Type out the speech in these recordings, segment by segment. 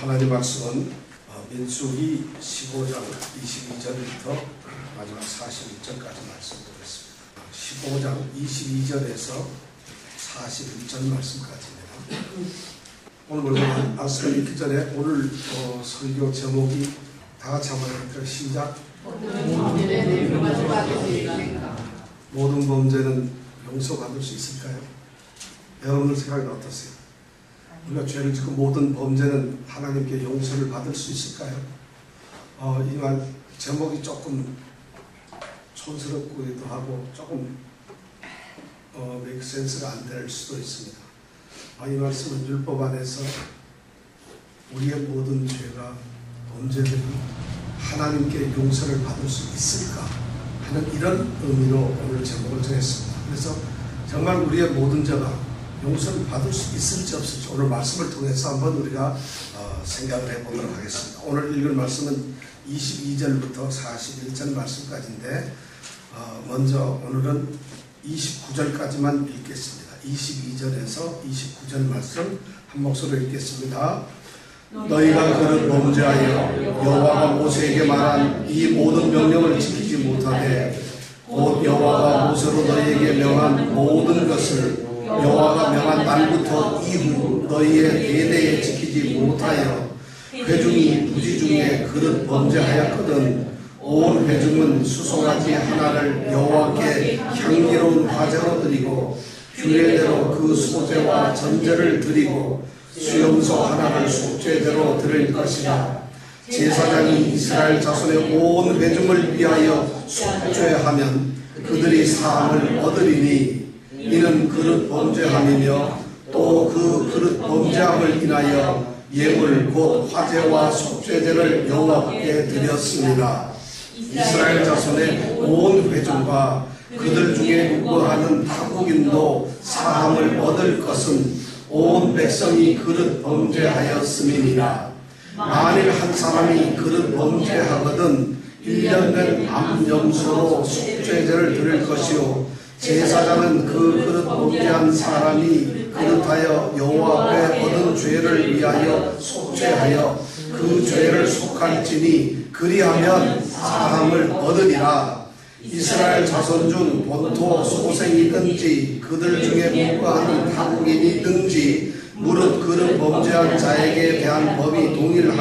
하나님 말씀은 민수기 15장 22절부터 마지막 41절까지 말씀드렸습니다. 15장 22절에서 41절 말씀까지입니다. 오늘 우리가 말씀을 읽기 전에 오늘 설교 제목이 다 같이 한번 할까요? 시작. 모든 범죄는 용서받을 수 있을까요? 여러분들 생각이 어떠세요? 우리가 죄를 짓고 모든 범죄는 하나님께 용서를 받을 수 있을까요? 이 말 제목이 조금 촌스럽기도 하고 조금 make sense가 안 될 수도 있습니다. 이 말씀은 율법 안에서 우리의 모든 죄가 범죄들이 하나님께 용서를 받을 수 있을까 하는 이런 의미로 오늘 제목을 정했습니다. 그래서 정말 우리의 모든 죄가 용서를 받을 수 있을지 없을지 오늘 말씀을 통해서 한번 우리가 생각을 해보도록 하겠습니다. 오늘 읽을 말씀은 22절부터 41절 말씀까지인데 먼저 오늘은 29절까지만 읽겠습니다. 22절에서 29절 말씀 한 목소리로 읽겠습니다. 너희가 그를 범죄하여 여호와가 모세에게 말한 이 모든 명령을 지키지 못하되 곧 여호와가 모세로 너희에게 명한 모든 것을 여호와가 명한 날부터 이후 너희의 대대에 지키지 못하여 회중이 부지 중에 그릇 범죄하였거든 온 회중은 수송아지 하나를 여호와께 향기로운 화제로 드리고 규례대로 그 소제와 전제를 드리고 수염소 하나를 속죄제로 드릴 것이라. 제사장이 이스라엘 자손의 온 회중을 위하여 속죄하면 그들이 사함을 얻으리니 이는 그릇 범죄함이며 또 그 그릇 범죄함을 인하여 예물 곧 화제와 속죄제를 여호와께 드렸습니다. 이스라엘 자손의 온 회중과 그들 중에 구하는 타국인도 사함을 얻을 것은 온 백성이 그릇 범죄하였음이니라. 만일 한 사람이 그릇 범죄하거든 1년 된 암염소로 속죄제를 드릴 것이요 제사장은 그 그릇 범죄한 사람이 그릇하여 여호와 앞에 얻은 죄를 위하여 속죄하여 그 죄를 속할지니 그리하면 사함을 얻으리라. 이스라엘 자손 중 본토 소생이든지 그들 중에 무고하는 타국인이든지 무릇 그릇 범죄한 자에게 대한 법이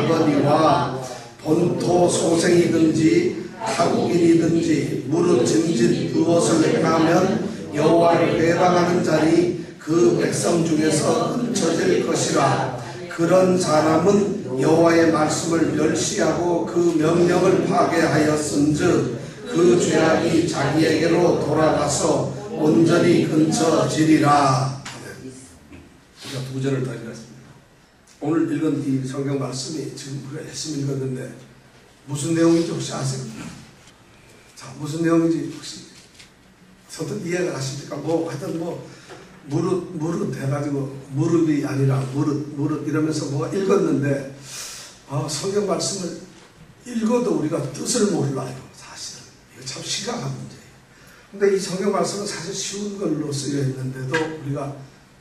동일하거니와 본토 소생이든지 타국인이든지 무릇 짐짓 무엇을 행하면 여호와를 회방하는 자니 그 백성 중에서 끊쳐질 것이라. 그런 사람은 여호와의 말씀을 멸시하고 그 명령을 파괴하였은즉 그 죄악이 자기에게로 돌아가서 온전히 끊쳐지리라. 우리가 두 절을 더 읽었습니다. 오늘 읽은 이 성경 말씀이 지금 우리가 열심히 읽었는데 무슨 내용인지 혹시 아세요? 자, 무슨 내용인지 혹시 선뜻 이해가 가십니까? 하여튼 무릇 해가지고 무릇이 아니라 무릇 이러면서 읽었는데 성경 말씀을 읽어도 우리가 뜻을 몰라요. 사실은 이거 참 심각한 문제예요. 근데 이 성경 말씀은 사실 쉬운 걸로 쓰여 있는데도 우리가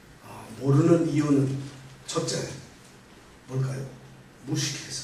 모르는 이유는 첫째 뭘까요? 무식해서.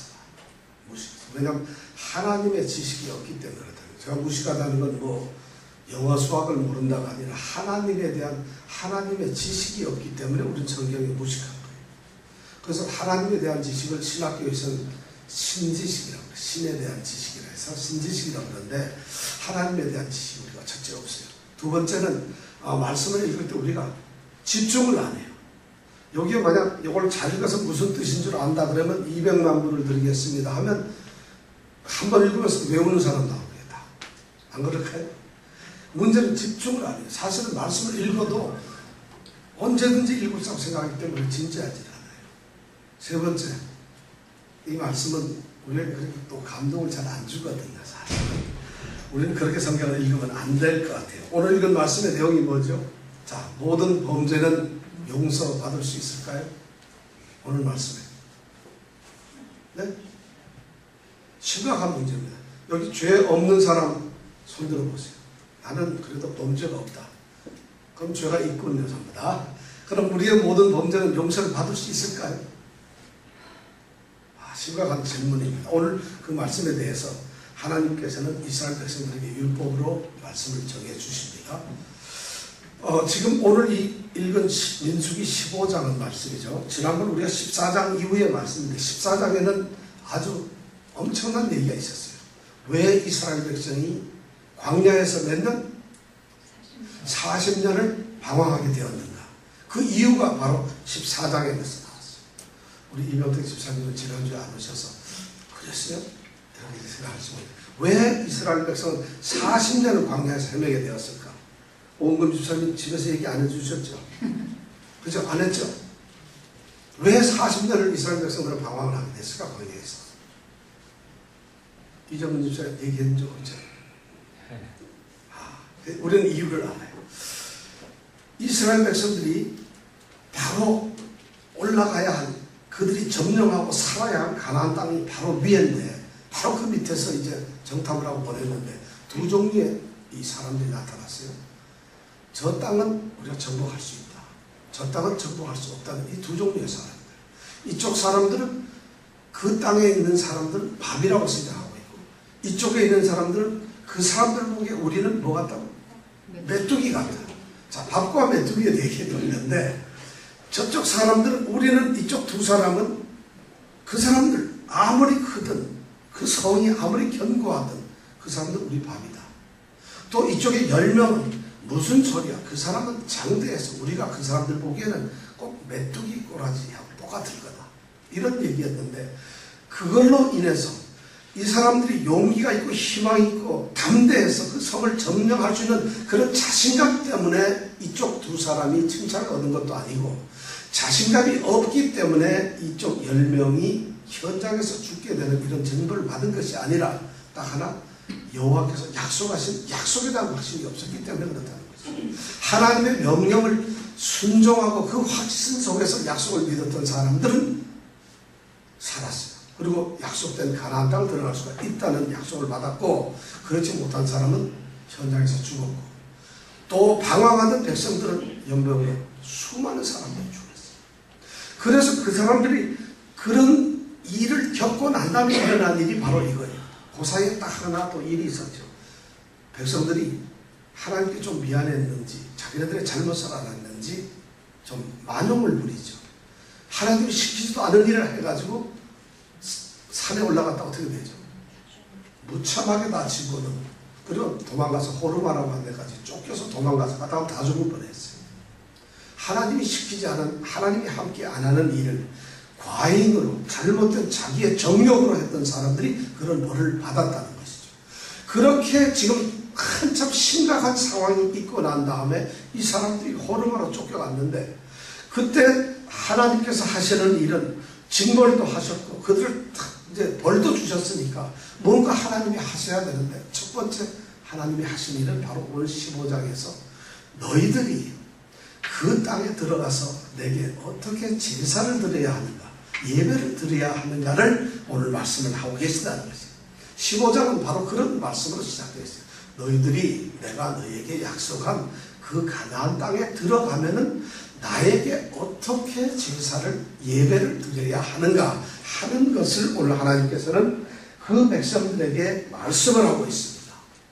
왜냐하면 하나님의 지식이 없기 때문에 그렇다. 제가 무식하다는 건 영어 수학을 모른다가 아니라 하나님에 대한 하나님의 지식이 없기 때문에 우리는 성경이 무식한 거예요. 그래서 하나님에 대한 지식을 신학교에서는 신지식이라고 해요. 신에 대한 지식이라 해서 신지식이라고 하는데 하나님에 대한 지식이 우리가 첫째 없어요. 두 번째는 말씀을 읽을 때 우리가 집중을 안 해요. 여기에 만약 이걸 잘 읽어서 무슨 뜻인 줄 안다 그러면 200만 불을 드리겠습니다 하면 한 번 읽으면서 외우는 사람 나오겠다. 안 그럴까요? 문제는 집중을 안 해요. 사실은 말씀을 읽어도 언제든지 읽을 수 있다고 생각하기 때문에 진지하지 않아요. 세 번째, 이 말씀은 우리에게 그렇게 또 감동을 잘 안 주거든요. 사실은 우리는 그렇게 성경을 읽으면 안 될 것 같아요. 오늘 읽은 말씀의 내용이 뭐죠? 자, 모든 범죄는 용서받을 수 있을까요? 오늘 말씀에. 네? 심각한 문제입니다. 여기 죄 없는 사람 손 들어보세요. 나는 그래도 범죄가 없다. 그럼 죄가 있군요, 전부 다. 그럼 우리의 모든 범죄는 용서를 받을 수 있을까요? 심각한 질문입니다. 오늘 그 말씀에 대해서 하나님께서는 이스라엘 백성들에게 율법으로 말씀을 정해 주십니다. 지금 오늘 읽은 민수기 15장은 말씀이죠. 지난번 우리가 14장 이후의 말씀인데 14장에는 아주 엄청난 얘기가 있었어요. 왜 이스라엘 백성이 광야에서 몇 년? 40년을 방황하게 되었는가. 그 이유가 바로 14장에서 나왔어요. 우리 이명택 집사님은 지난주에 안 오셔서 그랬어요? 이렇게 생각하시면 왜 이스라엘 백성은 40년을 광야에서 헤매게 되었을까? 오은금 집사님 집에서 얘기 안 해주셨죠? 그죠? 안 했죠? 왜 40년을 이스라엘 백성들은 방황을 하게 됐을까? 광야에서. 이정근 집사님 얘기했는 적 없죠? 우리는 이유를 알아요. 이스라엘 백성들이 바로 올라가야 할, 그들이 점령하고 살아야 할 가나안 땅이 바로 위인데, 바로 그 밑에서 이제 정탐을 하고 보냈는데 두 종류의 이 사람들이 나타났어요. 저 땅은 우리가 정복할 수 있다. 저 땅은 정복할 수 없다는 이 두 종류의 사람들. 이쪽 사람들은 그 땅에 있는 사람들은 밥이라고 생각하고 있고, 이쪽에 있는 사람들은 그 사람들 보기에 우리는 뭐 같다고? 메뚜기 같다. 자, 밥과 메뚜기의 얘기도 있는데, 저쪽 사람들은, 우리는 이쪽 두 사람은 그 사람들 아무리 크든 그 성이 아무리 견고하든 그 사람들은 우리 밥이다. 또 이쪽에 10명은 무슨 소리야? 그 사람은 장대해서 우리가 그 사람들 보기에는 꼭 메뚜기 꼬라지하고 똑같을 거다. 이런 얘기였는데, 그걸로 인해서 이 사람들이 용기가 있고 희망이 있고 담대해서 그 성을 점령할 수 있는 그런 자신감 때문에 이쪽 두 사람이 칭찬을 얻은 것도 아니고, 자신감이 없기 때문에 이쪽 10명이 현장에서 죽게 되는 이런 징벌을 받은 것이 아니라 딱 하나, 여호와께서 약속하신 약속에 대한 확신이 없었기 때문에 그렇다는 거죠. 하나님의 명령을 순종하고 그 확신 속에서 약속을 믿었던 사람들은 살았어요. 그리고 약속된 가나안 땅을 들어갈 수가 있다는 약속을 받았고, 그렇지 못한 사람은 현장에서 죽었고, 또 방황하던 백성들은 연병에 수많은 사람들이 죽었어요. 그래서 그 사람들이 그런 일을 겪고 난 다음에 일어난 일이 바로 이거예요. 그 사이에 딱 하나 또 일이 있었죠. 백성들이 하나님께 좀 미안했는지, 자기네들의 잘못을 알았는지 좀 만용을 부리죠. 하나님이 시키지도 않은 일을 해가지고 산에 올라갔다 어떻게 되죠? 무참하게 다치고는, 그리고 도망가서 호르마라고 하는 데까지 쫓겨서 도망가서 가다가 다 죽을 뻔했어요. 하나님이 시키지 않은, 하나님이 함께 안 하는 일을 과잉으로, 잘못된 자기의 정욕으로 했던 사람들이 그런 벌을 받았다는 것이죠. 그렇게 지금 한참 심각한 상황이 있고 난 다음에 이 사람들이 호르마로 쫓겨갔는데, 그때 하나님께서 하시는 일은 징벌도 하셨고 그들을 이제 벌도 주셨으니까 뭔가 하나님이 하셔야 되는데, 첫 번째 하나님이 하신 일은 바로 오늘 15장에서 너희들이 그 땅에 들어가서 내게 어떻게 제사를 드려야 하는가, 예배를 드려야 하는가를 오늘 말씀을 하고 계시다는 것이에요. 15장은 바로 그런 말씀으로 시작되어 있어요. 너희들이 내가 너희에게 약속한 그 가나안 땅에 들어가면은 나에게 어떻게 제사를, 예배를 드려야 하는가 하는 것을 오늘 하나님께서는 그 백성들에게 말씀을 하고 있습니다.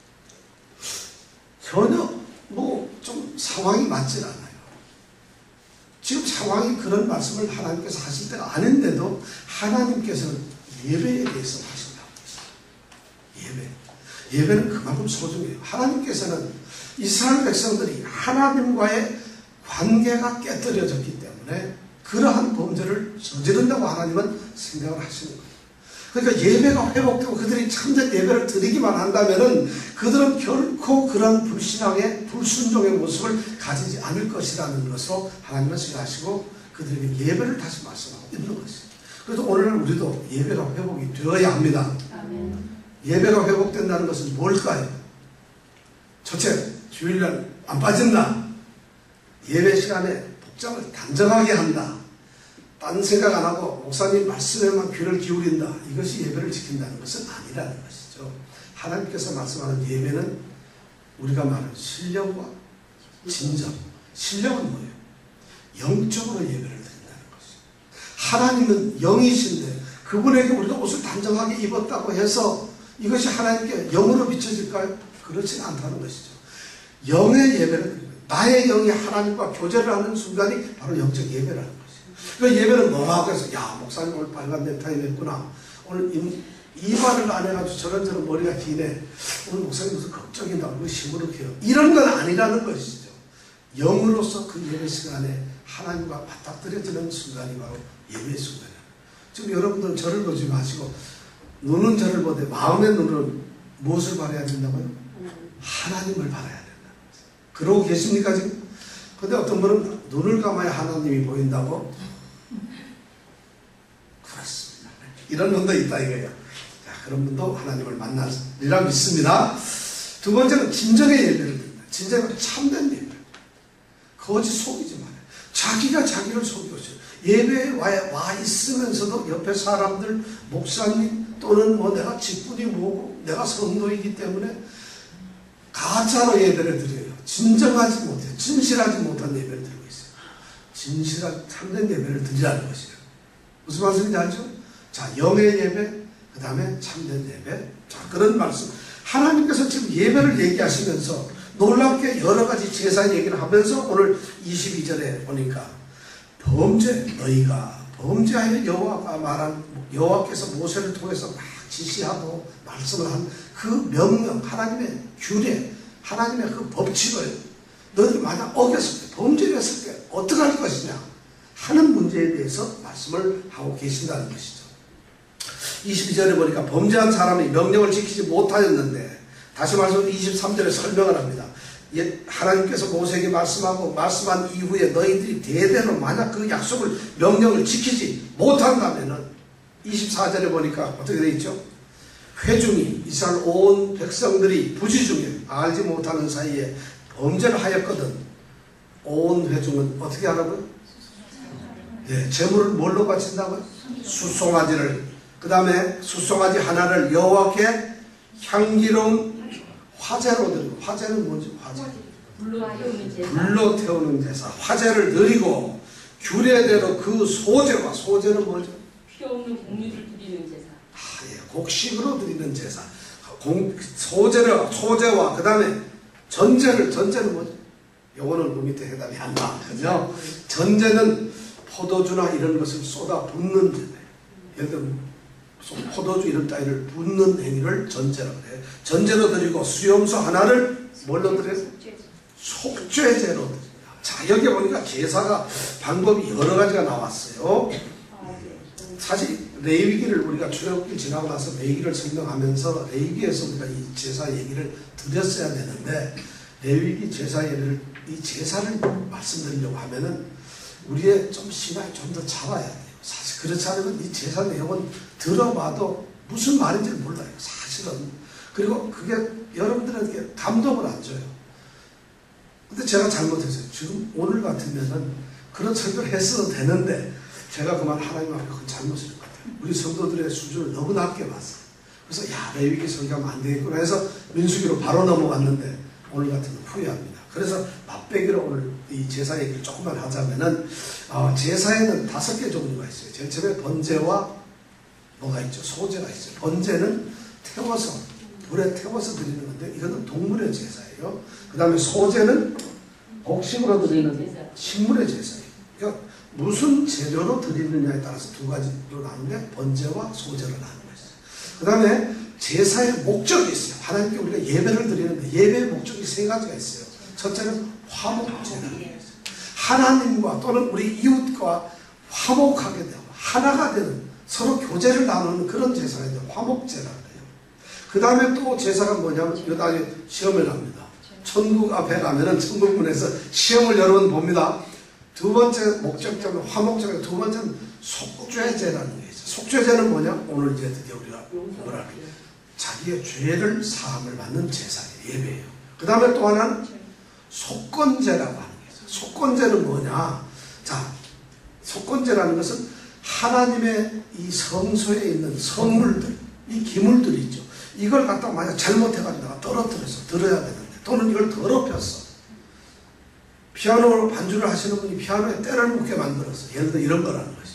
전혀 좀 상황이 맞질 않아요. 지금 상황이 그런 말씀을 하나님께서 하실 때가 아닌데도 하나님께서는 예배에 대해서 하신다고 했어요. 예배는 그만큼 소중해요. 하나님께서는 이스라엘 백성들이 하나님과의 관계가 깨뜨려졌기 때문에 그러한 범죄를 저지른다고 하나님은 생각을 하시는 거예요. 그러니까 예배가 회복되고 그들이 참된 예배를 드리기만 한다면은 그들은 결코 그런 불신앙의, 불순종의 모습을 가지지 않을 것이라는 것으로 하나님은 생각하시고 그들에게 예배를 다시 말씀하고 있는 것이에요. 그래서 오늘날 우리도 예배가 회복이 되어야 합니다. 아멘. 예배가 회복된다는 것은 뭘까요? 첫째, 주일날 안 빠진다. 예배 시간에 복장을 단정하게 한다. 딴 생각 안 하고 목사님 말씀에만 귀를 기울인다. 이것이 예배를 지킨다는 것은 아니라는 것이죠. 하나님께서 말씀하는 예배는 우리가 말하는 신령과 진정. 신령은 뭐예요? 영적으로 예배를 드린다는 것이죠. 하나님은 영이신데 그분에게 우리가 옷을 단정하게 입었다고 해서 이것이 하나님께 영으로 비춰질까요? 그렇지는 않다는 것이죠. 영의 예배는 나의 영이 하나님과 교제를 하는 순간이 바로 영적 예배라는 것이죠. 그 예배는 뭐라고 해서 야 목사님 오늘 빨간 넥타이 맸구나. 오늘 이발을 안 해가지고 저런저런 머리가 기네. 오늘 목사님 무슨 걱정이 나고 시무룩해요. 이런 건 아니라는 것이죠. 영으로서 그 예배 시간에 하나님과 맞닥뜨려지는 순간이 바로 예배의 순간이에요. 지금 여러분들은 저를 보지 마시고 눈은 저를 보되 마음의 눈은 무엇을 바라야 된다고요? 하나님을 바라야 된다. 그러고 계십니까 지금? 근데 어떤 분은 눈을 감아야 하나님이 보인다고? 그렇습니다. 이런 분도 있다 이거예요. 자, 그런 분도 하나님을 만나리라 믿습니다. 두 번째는 진정의 예배를 드린다. 진정한 참된 예배. 거짓 속이지 말아요. 자기가 자기를 속였어요. 예배에 와 있으면서도 옆에 사람들, 목사님 또는 뭐 내가 직분이 뭐고 내가 성도이기 때문에 가짜로 예배를 드려요. 진정하지 못해, 진실하지 못한 예배를 드리고 있어요. 진실한 참된 예배를 드리라는 것이에요. 무슨 말씀인지 알죠? 자, 영의 예배, 그 다음에 참된 예배. 자, 그런 말씀. 하나님께서 지금 예배를 얘기하시면서 놀랍게 여러 가지 제사 얘기를 하면서 오늘 22절에 보니까 너희가 범죄하여 여호와께서 모세를 통해서 막 지시하고 말씀을 한 그 명령, 하나님의 규례, 하나님의 그 법칙을 너희들이 만약 어겼을 때, 범죄를 했을 때 어떻게 할 것이냐 하는 문제에 대해서 말씀을 하고 계신다는 것이죠. 22절에 보니까 범죄한 사람이 명령을 지키지 못하였는데, 다시 말해서 23절에 설명을 합니다. 하나님께서 모세에게 말씀한 이후에 너희들이 대대로 만약 그 약속을, 명령을 지키지 못한다면은 24절에 보니까 어떻게 되어 있죠? 회중이, 이스라엘 온 백성들이 부지 중에 알지 못하는 사이에 범죄를 하였거든. 온 회중은 어떻게 하라고요? 네, 제물을 뭘로 바친다고요? 수송아지를. 그 다음에 수송아지 하나를 여호와께 향기로운 화제로 드리고, 화제는 뭐죠? 화제. 불로 태우는 제사. 화제를 드리고 규례대로 그 소제와, 소제는 뭐죠? 피 없는 공유를 드리는 제사. 예, 곡식으로 드리는 제사. 소제와 그 다음에 전제는 뭐죠? 요거는 그 밑에 해답이 안 나와. 그죠? 전제는 포도주나 이런 것을 쏟아 붓는 제사예요. 예를 들면 포도주 이런 따위를 붓는 행위를 전제라고 해요. 전제로 드리고 수염소 하나를 뭘로 드려요? 속죄제로 드립니다. 자, 여기 보니까 제사가 방법이 여러 가지가 나왔어요. 사실 레위기를 우리가 출애굽기 지나고 나서 레위기를 설명하면서 레위기에서 우리가 이 제사 얘기를 드렸어야 되는데, 레위기 제사 얘기를, 이 제사를 말씀드리려고 하면은 우리의 좀 신앙이 좀 더 잡아야 돼요. 사실 그렇지 않으면 이 제사 내용은 들어봐도 무슨 말인지 몰라요. 사실은. 그리고 그게 여러분들에게 감동을 안 줘요. 근데 제가 잘못했어요. 지금 오늘 같으면은 그런 설교를 했어도 되는데 제가 그만 하나님 앞에 큰 잘못을 것 같아요. 우리 성도들의 수준을 너무 낮게 봤어요. 그래서 레위기 설교하면 안 되겠구나 해서 민수기로 바로 넘어갔는데 오늘 같으면 후회합니다. 그래서 맛배기로 오늘 이 제사 얘기를 조금만 하자면은, 제사에는 5개 종류가 있어요. 제일 처음에 번제와 뭐가 있죠? 소제가 있어요. 번제는 태워서, 불에 태워서 드리는 건데, 이거는 동물의 제사예요. 그 다음에 소제는 곡식으로 드리는 식물의 제사예요. 그러니까 무슨 재료로 드리느냐에 따라서 두 가지로 나누는데, 번제와 소제로 나누는 거죠. 그 다음에 제사의 목적이 있어요. 하나님께 우리가 예배를 드리는데 예배의 목적이 3가지가 있어요. 첫째는 화목제라는 거예요. 하나님과 또는 우리 이웃과 화목하게 되고 하나가 되는, 서로 교제를 나누는 그런 제사가 있는데 화목제라는 거예요. 그 다음에 또 제사가 뭐냐면 여기다 시험을 합니다. 천국 앞에 가면은 천국문에서 시험을 여러 번 봅니다. 두 번째 목적자는 화목제가, 두 번째는 속죄제라는 게 있어요. 속죄제는 뭐냐? 오늘 이제 드디어 우리가 뭐라 그래요? 자기의 죄를 사함을 받는 제사예요. 예배예요. 그 다음에 또 하나는 속건제라고 하는 게 있어요. 속건제는 뭐냐? 자, 속건제라는 것은 하나님의 이 성소에 있는 선물들, 이 기물들이 있죠. 이걸 갖다가 만약 잘못해가지고 내가 떨어뜨려서 들어야 되는데, 또는 이걸 더럽혔어. 피아노로 반주를 하시는 분이 피아노에 때를 묻게 만들어서, 예를 들어 이런 거라는 것이죠.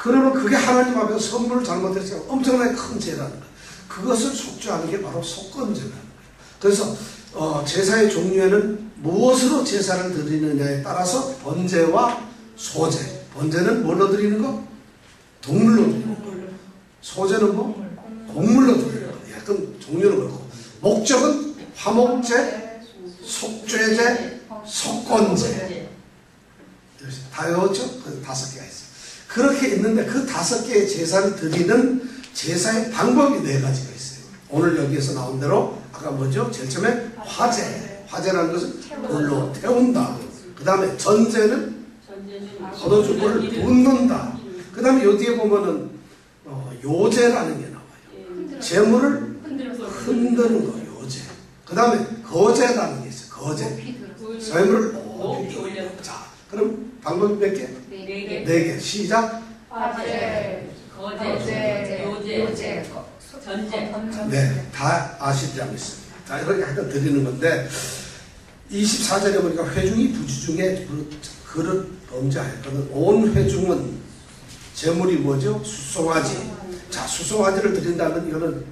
그러면 그게 하나님 앞에서 선물을 잘못했으면 엄청나게 큰 죄라는 거예요. 그것을 속죄하는 게 바로 속건제라는 거예요. 그래서 제사의 종류에는 무엇으로 제사를 드리느냐에 따라서 번제와 소제. 번제는 뭘로 드리는 거? 동물로 드리는 거. 소제는 뭐? 곡물로 드리는 거. 약간 종류는 그렇고. 목적은 화목제, 속죄제, 속건제. 다 외웠죠? 그 5개가 있어요. 그렇게 있는데 그 5개의 제사를 드리는 제사의 방법이 4가지가 있어요. 오늘 여기에서 나온 대로 아까 뭐죠? 제일 처음에 화제. 화제라는 것은 불로 태운다. 그 다음에 전제는 걷어주고를 붓는다. 그 다음에 요 뒤에 보면은 요제라는 게 나와요. 재물을 흔드는 거, 요제. 그 다음에 거제라는 게 있어요. 거제. 재물을 높이 올려. 자, 그럼 방법이 몇 개? 4개. 시작. 화제, 거제, 요제, 전제. 네, 다 아시지 않겠습니다. 다 이렇게 하여튼 드리는 건데 24절에 보니까 회중이 부지 중에 그릇 범죄하였거든. 온 회중은 제물이 뭐죠? 수송아지. 자, 수송아지를 드린다면 이거는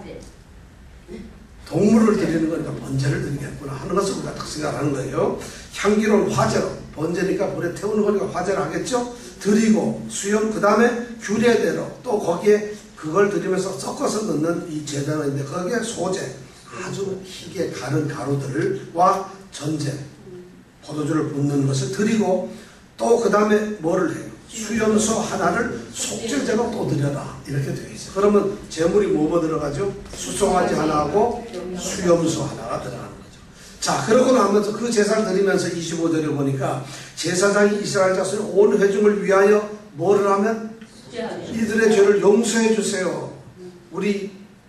동물을 드리는 거니까 번제를 드리겠구나 하는 것을 우리가 딱 생각하는 거예요. 향기로운 화제로, 번제니까 불에 태우는 거니까 화제를 하겠죠. 드리고 수염, 그 다음에 규례대로 또 거기에 그걸 드리면서 섞어서 넣는 이 제단이 있는데 거기에 소제, 아주 희게 가른 가루들과 전제, 포도주를 붓는 것을 드리고 또 그 다음에 뭐를 해요? 수염소 하나를 속죄제로 또 드려라. 이렇게 되어 있어요. 그러면 제물이 뭐뭐 들어가죠? 수송아지 하나하고 수염소 하나가 들어가는 거죠. 자, 그러고 나면서 그 제사를 드리면서 25절에 보니까 제사장이 이스라엘 자손의 온 회중을 위하여 뭐를 하면? 이들의 죄를 용서해 주세요. 우리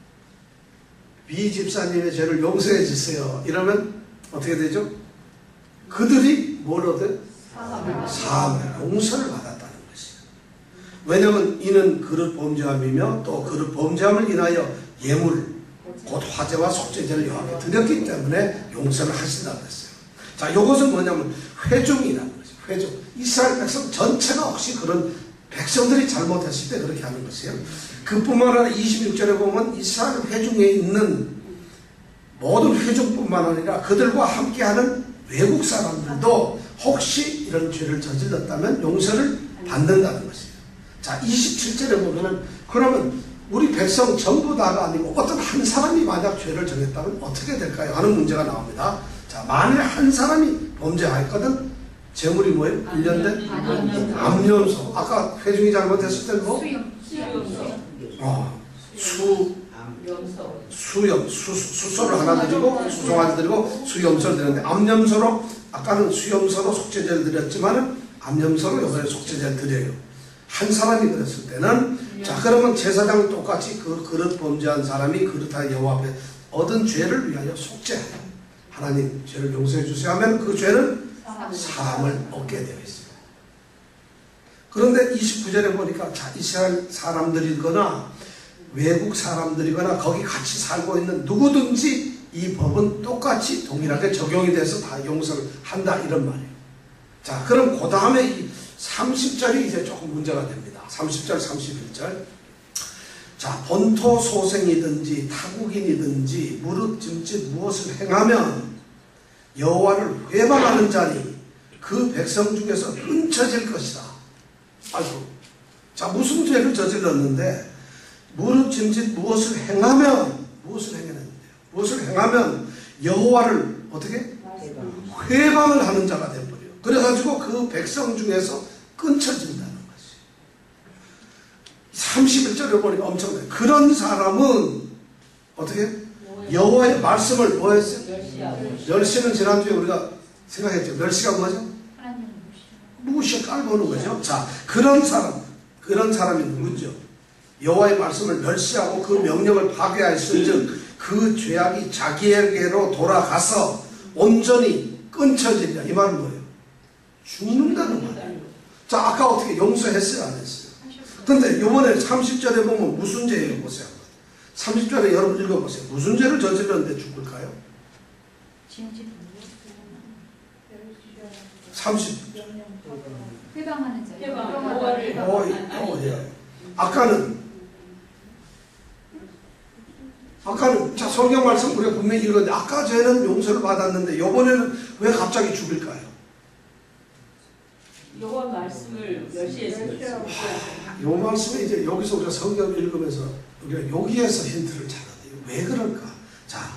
비 집사님의 죄를 용서해 주세요. 이러면 어떻게 되죠? 그들이 뭘 얻어요? 사함, 용서를 받았다는 것이에요. 왜냐하면 이는 그릇 범죄함이며 또 그릇 범죄함을 인하여 예물, 곧 화제와 속죄제를 여호와께 드렸기 때문에 용서를 하신다고 했어요. 자, 이것은 뭐냐면 회중이라는 거죠. 회중. 이스라엘 백성 전체가 혹시 그런 백성들이 잘못했을 때 그렇게 하는 것이에요. 그뿐만 아니라 26절에 보면 이스라엘 회중에 있는 모든 회중뿐만 아니라 그들과 함께하는 외국 사람들도 혹시 이런 죄를 저질렀다면 용서를 받는다는 것이에요. 자, 27절에 보면은 그러면 우리 백성 전부 다가 아니고 어떤 한 사람이 만약 죄를 정했다면 어떻게 될까요? 하는 문제가 나옵니다. 자, 만일 한 사람이 범죄하였거든 제물이 뭐예요? 1년된 암염소. 아까 회중이 잘못했을 때는 뭐? 수소를 하나 드리고 수송아지 드리고 수염소를 드렸는데 암염소로 아까는 수염소로 속죄제를 드렸지만은 암염소로 이번에 속죄제를 드려요. 한 사람이 그랬을 때는 자, 그러면 제사장은 똑같이 그 그릇 범죄한 사람이 그릇하여 여호와 앞에 얻은 죄를 위하여 속죄하여 하나님 죄를 용서해 주세요 하면 그 죄는 사함을 얻게 되어 있어요. 그런데 29절에 보니까 자, 이스라엘 사람들이거나 외국 사람들이거나 거기 같이 살고 있는 누구든지 이 법은 똑같이 동일하게 적용이 돼서 다 용서를 한다 이런 말이에요. 자, 그럼 그 다음에 이 30절이 이제 조금 문제가 됩니다. 30절, 31절. 자, 본토 소생이든지 타국인이든지 무릇 짐짓 무엇을 행하면 여호와를 회방하는 자니 그 백성 중에서 끊쳐질 것이다. 아이고, 자, 무슨 죄를 저질렀는데 무릇 짐짓 무엇을 행하면 무엇을 행했는데요? 무엇을 행하면 여호와를 어떻게? 회방을 하는 자가 되어버려요. 그래가지고 그 백성 중에서 끊쳐진다는 것이 31절을 보니까 엄청나요. 그런 사람은 어떻게? 여호와의 말씀을 뭐 했어요? 멸시는 지난주에 우리가 생각했죠. 멸시가 뭐죠? 무시에 깔보는 거죠. 자, 그런 사람이 누구죠? 여호와의 말씀을 멸시하고 그 명령을 파괴하였은즉 그 죄악이 자기에게로 돌아가서 온전히 끊쳐지리라. 이 말은 뭐예요? 죽는다는 말이에요. 자, 아까 어떻게 용서했어요? 안 했어요? 근데 이번에 30절에 보면 무슨 죄예요? 보세요. 30절에 여러분 읽어보세요. 무슨 죄를 저질렀는데 죽을까요? 30. 회방하는 자. 예. 아까는 자 성경 말씀 우리가 분명히 읽었는데 아까 쟤는 용서를 받았는데 이번에는 왜 갑자기 죽일까요? 여호와 말씀을 멸시했어요. 이 말씀에 이제 여기서 우리가 성경을 읽으면서 우리가 여기에서 힌트를 찾아야 돼요. 왜 그럴까? 자,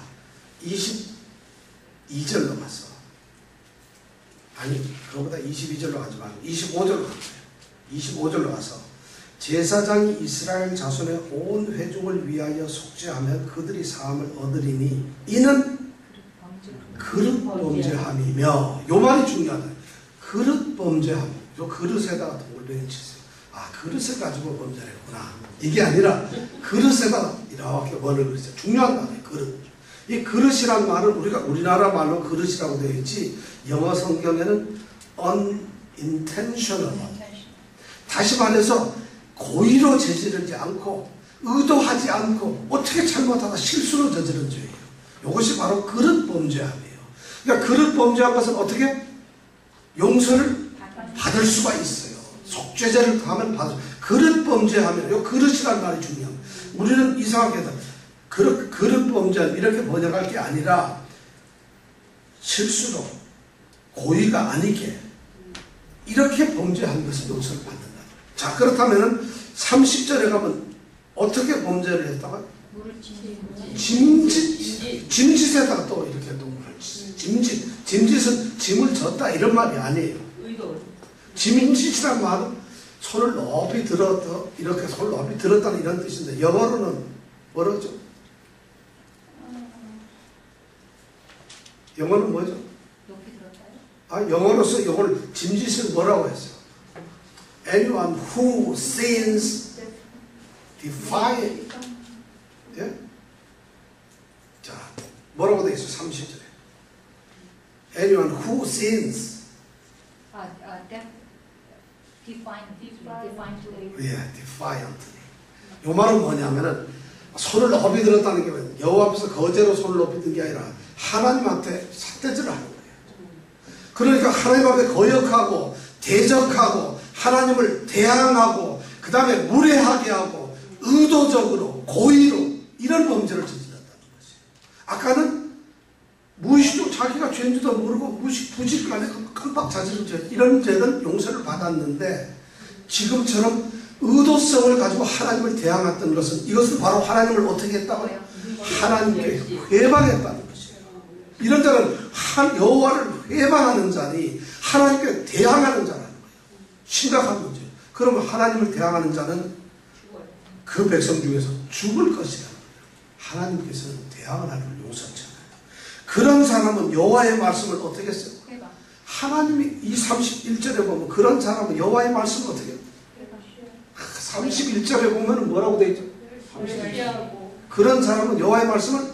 22절로 가서 아니 그거보다 22절로 가지 말고 25절로 갔어요. 25절로 가서 제사장이 이스라엘 자손의 온 회중을 위하여 속죄하며 그들이 사함을 얻으리니 이는 그릇 범죄함이며 요 말이 중요하다. 그릇 범죄함. 요 그릇에다가 돌뱅이 치세요. 아 그릇을 가지고 범죄를 했구나. 이게 아니라 그릇에다가 이렇게 원을 그리세요. 중요한 말이에요. 그릇. 이 그릇이란 말은 우리가 우리나라 말로 그릇이라고 되어 있지 영어 성경에는 unintentional. 다시 말해서 고의로 저지르지 않고 의도하지 않고 어떻게 잘못하다 실수로 저지른 죄예요. 이것이 바로 그릇 범죄함이에요. 그러니까 그릇 범죄한 것은 어떻게 용서를 받을 수가 있어요. 속죄죄를 하면 받을 수. 그릇 범죄하면 이 그릇이라는 말이 중요합니다. 우리는 이상하게 그릇 범죄함 이렇게 번역할 게 아니라 실수로 고의가 아니게 이렇게 범죄한 것은 용서를 받는다. 자 그렇다면 30절에 가면 어떻게 범죄를 했다가 짐짓에다가 또 이렇게 또 짐짓은 짐을 졌다 이런 말이 아니에요. 짐짓이란 말은 손을 높이 들었다 이렇게 손을 높이 들었다는 이런 뜻인데 영어로는 뭐라죠? 영어는 뭐죠? 높이 들었다요? 아 영어로서 이걸 짐짓을 뭐라고 했어요? Anyone who sins defile. 예? 자, 뭐라고 되어 있어요? 30절에. Anyone who sins. 예, defiantly. 요 말은 뭐냐면은 손을 높이 들었다는 게 여호와 앞에서 거제로 손을 높이 든 게 아니라 하나님한테 삿대질을 하는 거예요. 그러니까 하나님 앞에 거역하고 대적하고 하나님을 대항하고 그 다음에 무례하게 하고 의도적으로 고의로 이런 범죄를 저질렀다는 것이에요. 아까는 무의식적으로 자기가 죄인지도 모르고 부직간에 깜빡 자질은 죄 이런 죄는 용서를 받았는데 지금처럼 의도성을 가지고 하나님을 대항했던 것은 이것은 바로 하나님을 어떻게 했다고요? 하나님께 회방했다는 것이에요. 이런 자는 여호와를 회방하는 자니 하나님께 대항하는 자라는 거예요. 심각한 문제. 그러면 하나님을 대항하는 자는 그 백성 중에서 죽을 것이라는 거예요. 하나님께서는 대항을 하는 걸 용서하지 않아요. 그런 사람은 여호와의 말씀을 어떻게 했어요? 하나님이 이 31절에 보면 그런 사람은 여호와의 말씀을 어떻게 해요? 31절에 보면 뭐라고 되어 있죠? 그런 사람은 여호와의 말씀을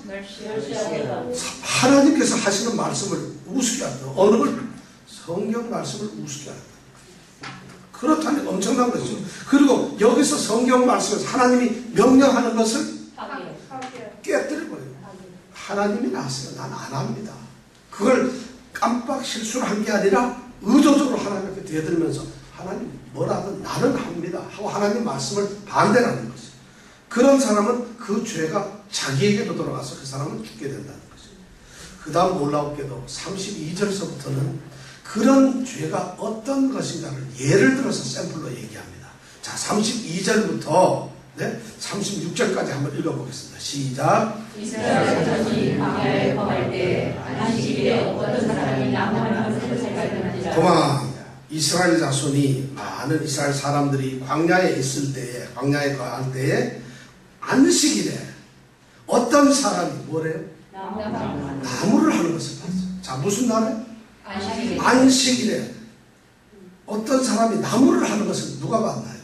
하나님께서 하시는 말씀을 우습게 한다. 어느 걸? 성경 말씀을 우습게 한다. 그렇다면 엄청난 것이죠. 그리고 여기서 성경 말씀에서 하나님이 명령하는 것을 깨뜨려버려요. 하나님이 나왔어요. 난 안 합니다. 그걸 깜빡 실수를 한 게 아니라 의도적으로 하나님께 대들면서 하나님 뭐라든 나는 합니다 하고 하나님 말씀을 반대하는 것이죠. 그런 사람은 그 죄가 자기에게도 돌아가서 그 사람은 죽게 된다는 것이죠. 그 다음 놀라웠게도 32절서부터는 그런 죄가 어떤 것인가를 예를 들어서 샘플로 얘기합니다. 자, 32절부터 36절까지 한번 읽어보겠습니다. 시작. 이스라엘 자손이 광야에 거할 때 안식일에 어떤 사람이 나무하는 것을 생각하는지라. 도망. 이스라엘 자손이 많은 이스라엘 사람들이 광야에 있을 때에 광야에 거할 때에 안식일에 어떤 사람이 뭐래요? 나무를 하는 것을 봤어요. 자, 무슨 날에? 안식일에 어떤 사람이 나무를 하는 것을 누가 봤나요?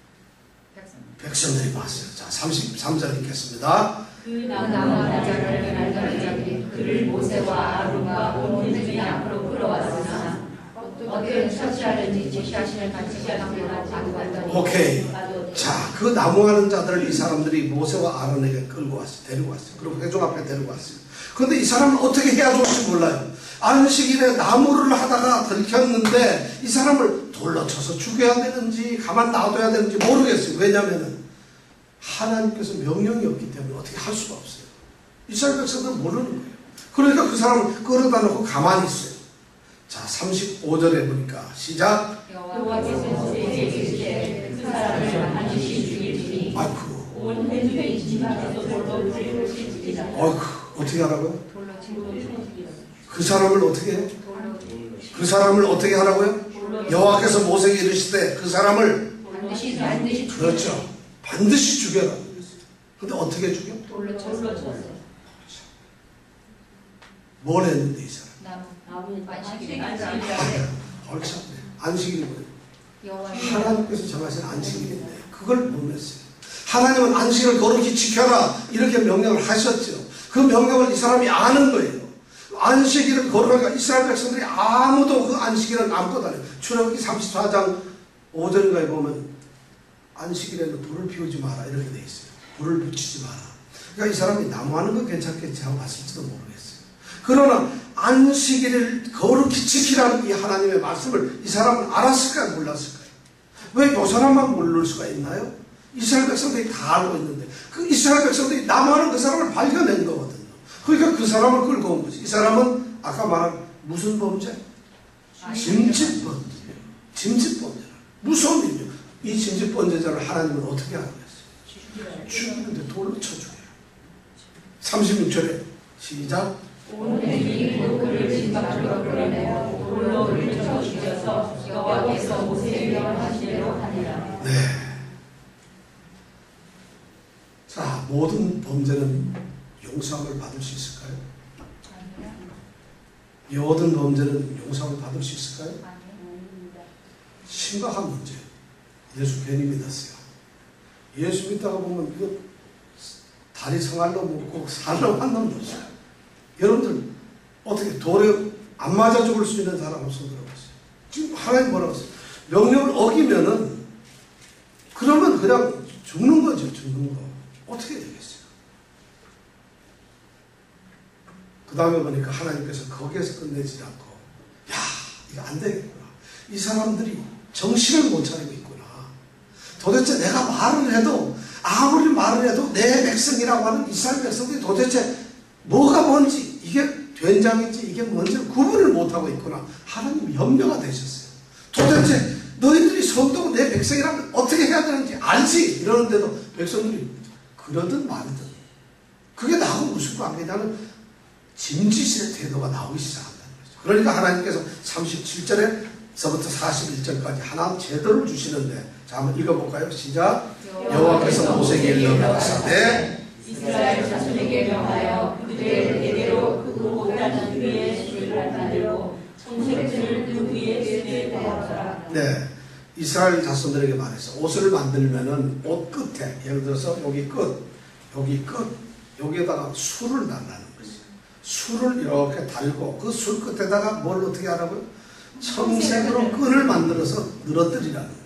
백성들이 봤어요. 자, 33절 읽겠습니다. 그 나무하는 자를 알던 자들이 그를 모세와 아론과 온 회중이 앞으로 끌어왔으나 어떤 처치하든지 지시하시는 같이 하기로 가지고 갔더니 오케이. 자, 그 나무하는 자들을 이 사람들이 모세와 아론에게 끌고 왔어요. 데리고 왔어요. 그리고 회중 앞에 데리고 왔어요. 그런데 이 사람은 어떻게 해야 좋을지 몰라요. 안식일에 나무를 하다가 들켰는데 이 사람을 돌로 쳐서 죽여야 되는지 가만 놔둬야 되는지 모르겠어요. 왜냐하면 하나님께서 명령이 없기 때문에 어떻게 할 수가 없어요. 이스라엘 백성들은 모르는 거예요. 그러니까 그 사람을 끌어다 놓고 가만히 있어요. 자, 35절에 보니까 시작. 여호와께서 모세에게 이르시되 그 사람을 반드시 죽일지니 아이고, 온 회중의 집안에서 돌로 치리라. 어떻게 하라고요? 돌로 치고 그 사람을 어떻게 해요? 돌로 그 사람을 어떻게 하라고요? 여호와께서 모세에게 이르시되 그 사람을 반드시 그렇죠. 반드시 죽여라. 근데 어떻게 죽여? 돌로 쳐서 뭘 했는데 이 사람? 나무 안식일 옳죠. 안식일이고요. 여호와 하나님께서 정하신 안식일인데 그걸 못 냈어요. 하나님은 안식을 거룩히 지켜라 이렇게 명령을 하셨죠. 그 명령을 이 사람이 아는 거예요. 안식일을 거룩하니까 이스라엘 백성들이 아무도 그 안식일을 아무것도 안 해요. 출애굽기 34장 5절인가에 보면 안식일에는 불을 피우지 마라 이렇게 돼 있어요. 불을 붙이지 마라. 그러니까 이 사람이 나무 하는 건 괜찮겠지 하고 봤을지도 모르겠어요. 그러나 안식일을 거룩히 지키라는 이 하나님의 말씀을 이 사람은 알았을까요? 몰랐을까요? 왜 이 사람만 모를 수가 있나요? 이스라엘 백성들이 다 알고 있는데 그 이스라엘 백성들이 나무하는 그 사람을 발견한 거거든요. 그러니까 그 사람을 끌고 온 거지. 이 사람은 아까 말한 무슨 범죄? 짐짓 범죄. 짐짓 범죄. 무서운 일이죠. 이 짐짓 범죄자를 하나님은 어떻게 하겠어요? 죽이는데 돌로 쳐 죽여요. 36절에 시작. 온 회중이 돌을 집 밖으로 끌어내어 돌로 그를 쳐 죽여서 여호와께서 모세에게 하신 대로 하니라. 네. 자, 모든 범죄는 용서함을 받을 수 있을까요? 모든 범죄는 용서함을 받을 수 있을까요? 심각한 문제예요. 예수 괜히 믿었어요. 예수 믿다가 보면 이거 다리 성알로 묶고 살로 한 놈도 없어요. 여러분들 어떻게 돌에 안 맞아 죽을 수 있는 사람 없어 들어보세요. 지금 하나님 뭐라고 했어요? 명령을 어기면은 그러면 그냥 죽는 거죠. 죽는 거. 어떻게 되겠어요? 그 다음에 보니까 하나님께서 거기에서 끝내지 않고 야 이거 안 되겠구나. 이 사람들이 정신을 못 차리고 있구나. 도대체 내가 말을 해도 아무리 말을 해도 내 백성이라고 하는 이스라엘 백성들이 도대체 뭐가 뭔지 이게 된장인지 이게 뭔지 구분을 못하고 있구나. 하나님 염려가 되셨어요. 도대체 너희들이 성도고 내 백성이라면 어떻게 해야 되는지 알지? 이러는데도 백성들이 그러든 말든 그게 나하고 무슨 관계냐는 짐짓의 태도가 나오기 시작한다는 거죠. 그러니까 하나님께서 37절에서부터 41절까지 하나 제도를 주시는데 자 한번 읽어볼까요? 시작. 여호와께서 모세에게 일러가시되 이스라엘 자손에게 명하여 그들의 대대로 그 못하는 위에 술을 만들고 청색줄을 그 위에 쓰게 되었더라. 네, 이스라엘 자손들에게 말해서 옷을 만들면은 옷 끝에 예를 들어서 여기 끝, 여기 끝, 여기에다가 술을 달라는 거죠. 술을 이렇게 달고 그 술 끝에다가 뭘 어떻게 하라고요? 청색으로 끈을 만들어서 늘어뜨리라는 거죠.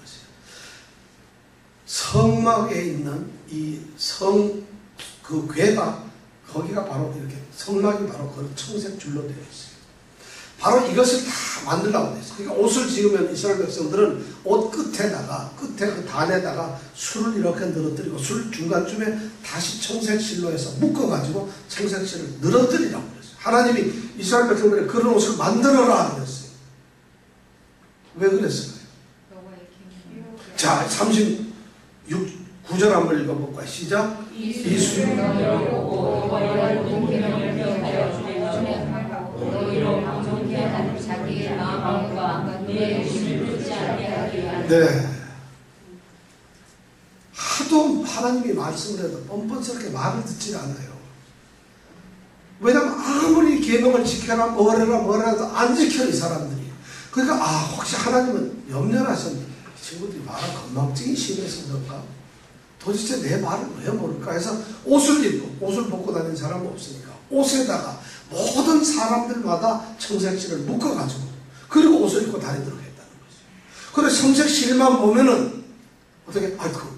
성막에 있는 이 그 괴가 거기가 바로 이렇게 성막이 바로 그런 청색 줄로 되어 있어요. 바로 이것을 다 만들라고 되어 있어요. 그러니까 옷을 지으면 이스라엘 백성들은 옷 끝에다가 끝에 그 단에다가 술을 이렇게 늘어뜨리고 술 중간쯤에 다시 청색 실로 해서 묶어가지고 청색 실을 늘어뜨리라고 그랬어요. 하나님이 이스라엘 백성들에게 그런 옷을 만들어라 그랬어요. 왜 그랬을까요? 자, 36구절 한번 읽어볼까요? 시작. 이수를 너희로 방종케 하는 자기의 마음과 그의 욕심을 듣지 않게 하기 위하여. 네. 하도 하나님이 말씀을 해도 뻔뻔스럽게 말을 듣지 않아요. 왜냐하면 아무리 계명을 지켜라 뭐라 해도 안 지켜 이 사람들이. 그러니까 혹시 하나님은 염려하셨는데 이 친구들이 말할 건망증이 심해서 그런가? 도대체 내 말을 왜 모를까 해서 옷을 입고 옷을 벗고 다니는 사람은 없으니까 옷에다가 모든 사람들마다 청색실을 묶어가지고 그리고 옷을 입고 다니도록 했다는 거죠. 그래서 청색실만 보면은 어떻게